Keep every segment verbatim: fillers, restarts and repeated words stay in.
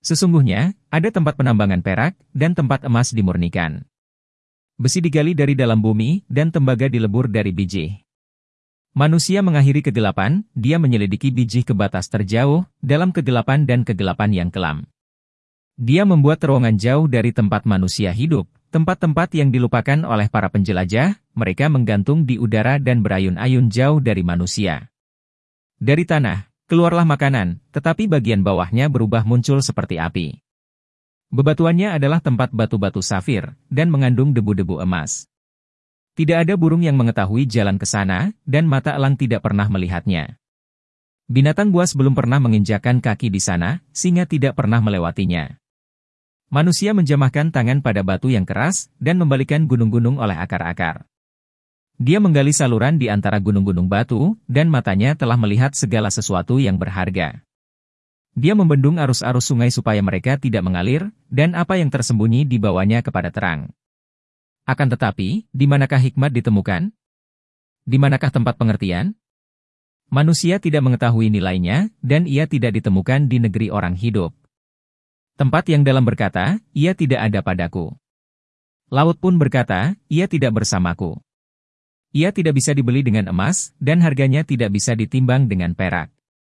Sesungguhnya, ada tempat penambangan perak, dan tempat emas dimurnikan. Besi digali dari dalam bumi, dan tembaga dilebur dari biji. Manusia mengakhiri kegelapan, dia menyelidiki biji ke batas terjauh, dalam kegelapan dan kegelapan yang kelam. Dia membuat terowongan jauh dari tempat manusia hidup, tempat-tempat yang dilupakan oleh para penjelajah, mereka menggantung di udara dan berayun-ayun jauh dari manusia. Dari tanah, keluarlah makanan, tetapi bagian bawahnya berubah muncul seperti api. Bebatuannya adalah tempat batu-batu safir, dan mengandung debu-debu emas. Tidak ada burung yang mengetahui jalan ke sana, dan mata elang tidak pernah melihatnya. Binatang buas belum pernah menginjakkan kaki di sana, singa tidak pernah melewatinya. Manusia menjamahkan tangan pada batu yang keras, dan membalikan gunung-gunung oleh akar-akar. Dia menggali saluran di antara gunung-gunung batu, dan matanya telah melihat segala sesuatu yang berharga. Dia membendung arus-arus sungai supaya mereka tidak mengalir, dan apa yang tersembunyi di bawahnya kepada terang. Akan tetapi, di manakah hikmat ditemukan? Di manakah tempat pengertian? Manusia tidak mengetahui nilainya, dan ia tidak ditemukan di negeri orang hidup. Tempat yang dalam berkata, ia tidak ada padaku. Laut pun berkata, ia tidak bersamaku. Ia tidak bisa dibeli dengan emas, dan harganya tidak bisa ditimbang dengan perak.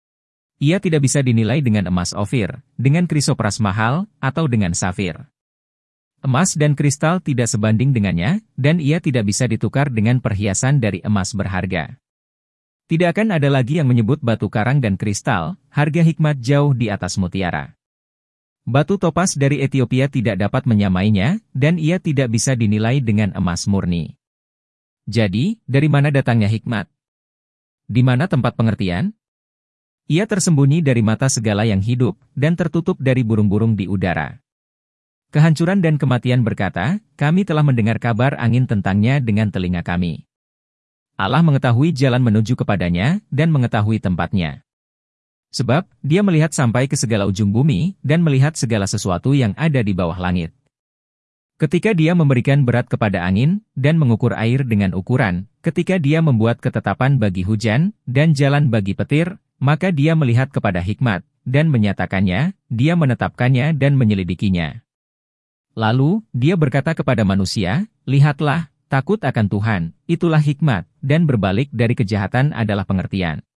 Ia tidak bisa dinilai dengan emas Ofir, dengan krisopras mahal, atau dengan safir. Emas dan kristal tidak sebanding dengannya, dan ia tidak bisa ditukar dengan perhiasan dari emas berharga. Tidak akan ada lagi yang menyebut batu karang dan kristal, harga hikmat jauh di atas mutiara. Batu topas dari Ethiopia tidak dapat menyamainya, dan ia tidak bisa dinilai dengan emas murni. Jadi, dari mana datangnya hikmat? Di mana tempat pengertian? Ia tersembunyi dari mata segala yang hidup, dan tertutup dari burung-burung di udara. Kehancuran dan kematian berkata, kami telah mendengar kabar angin tentangnya dengan telinga kami. Allah mengetahui jalan menuju kepadanya, dan mengetahui tempatnya. Sebab, dia melihat sampai ke segala ujung bumi, dan melihat segala sesuatu yang ada di bawah langit. Ketika dia memberikan berat kepada angin, dan mengukur air dengan ukuran, ketika dia membuat ketetapan bagi hujan, dan jalan bagi petir, maka dia melihat kepada hikmat, dan menyatakannya, dia menetapkannya dan menyelidikinya. Lalu, dia berkata kepada manusia, lihatlah, takut akan Tuhan, itulah hikmat, dan berbalik dari kejahatan adalah pengertian.